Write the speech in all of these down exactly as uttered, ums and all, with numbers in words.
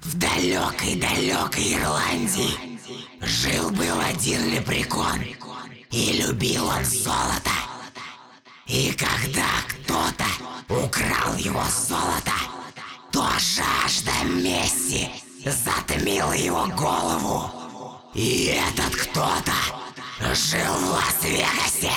В далекой-далекой Ирландии жил-был один лепрекон, и любил он золото. И когда кто-то украл его золото, то жажда мести затмила его голову. И этот кто-то жил в Лас-Вегасе.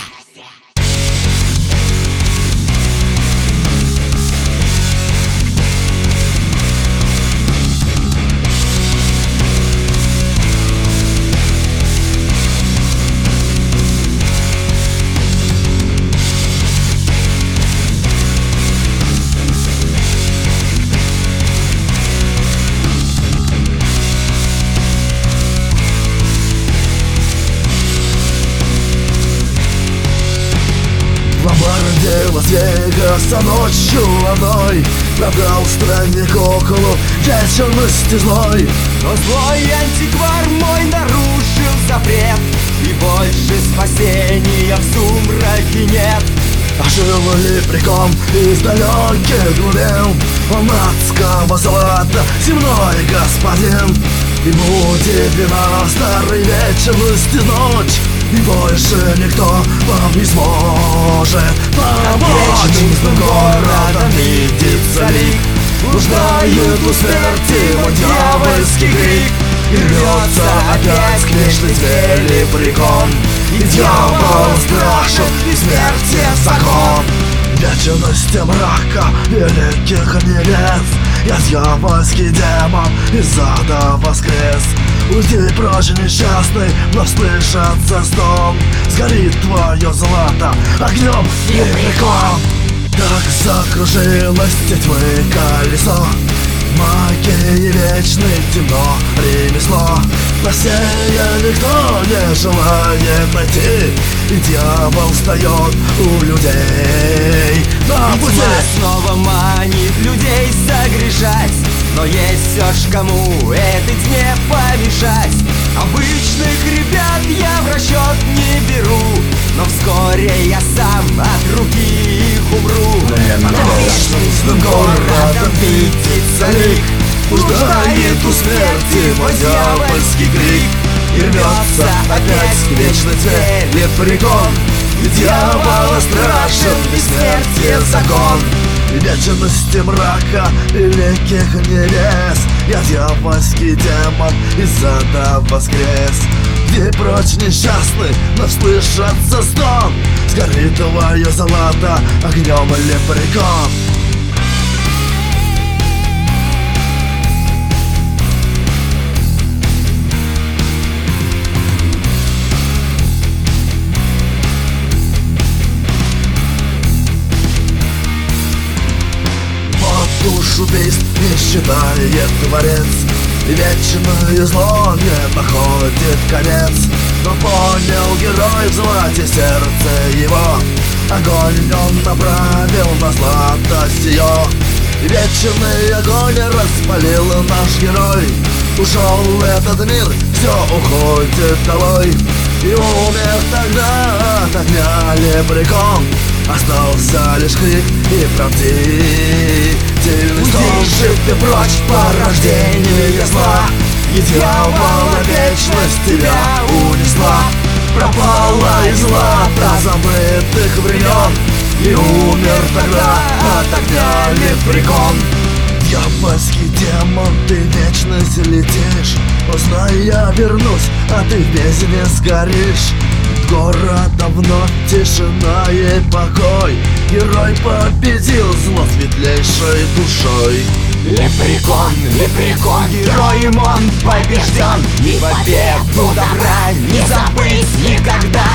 Лас-Вегаса ночью одной пробрал странник около вечерности злой. Но злой антиквар мой нарушил запрет, и больше спасения в сумраке нет. А жил лепрекон из далеких глубин, он адского золота земной господин. Ему девяносто вечерности ночь, и больше никто вам не сможет помочь. Вечным городом видится лик, блуждает у смерти мой дьявольский крик. И рвется опять к вечной тьме лепрекон, и дьявол страшен, и смерти закон. Вечности мрака великих небес, я дьявольский демон из ада воскрес. Уйди прочь, несчастный, но слышится стон. Сгорит твое злато огнем лепрекон. Так закружилось тьмы колесо, магии вечной темно ремесло. На сея никто не желает найти, и дьявол встает у людей на пути. Тьма снова манит людей согрешать, но есть все ж кому этой тьме помешать. Обычных ребят я в расчет не беру, но вскоре я сам от руки их умру. Над вечным городом видится лик, блуждает у смерти мой дьявольский крик. И рвется опять к вечной тьме лепрекон, и дьявола страшен бессмертие закон. И вечности мрака великих небес, я дьявольский демон из ада воскрес. Где прочь несчастный, но слышится стон, сгорит твое золото огнем лепрекон. Душ убийств не считает творец, и вечное зло не находит конец. Но понял герой в злате сердце его, огонь он направил на сладость ее. И вечный огонь распалил наш герой. Ушел в этот мир, все уходит долой. И умер тогда от огня лепрекон, остался лишь крик и правдивый стон. Жив ты прочь порождение зла, и дьявола вечность тебя унесла. Пропала из злата забытых времен, и умер тогда от огня лепрекон. Дьявольский демон, ты в вечность летишь, узнай, я вернусь, а ты в бездне сгоришь. Город давно тишина и покой, герой победил зло светлейшей душой. Лепрекон, лепрекон, героем он побежден, и победу добра не забыть никогда.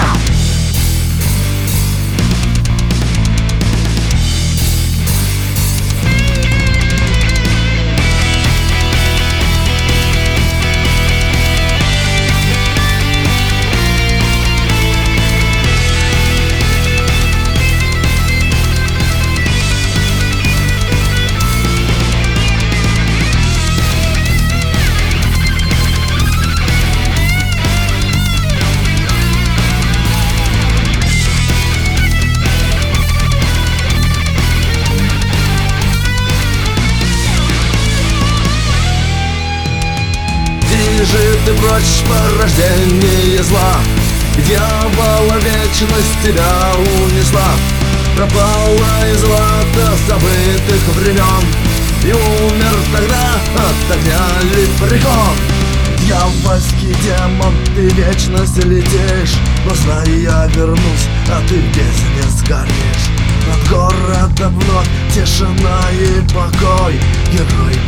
бежит и прочь порождение зла. Дьявола вечность тебя унесла, пропала из лата забытых времен и умер тогда от огня лепрекон. Дьявольский демон, ты вечность летишь, но знай, я вернусь, а ты в бездне сгоришь. Над городом вновь тишина и покой, герой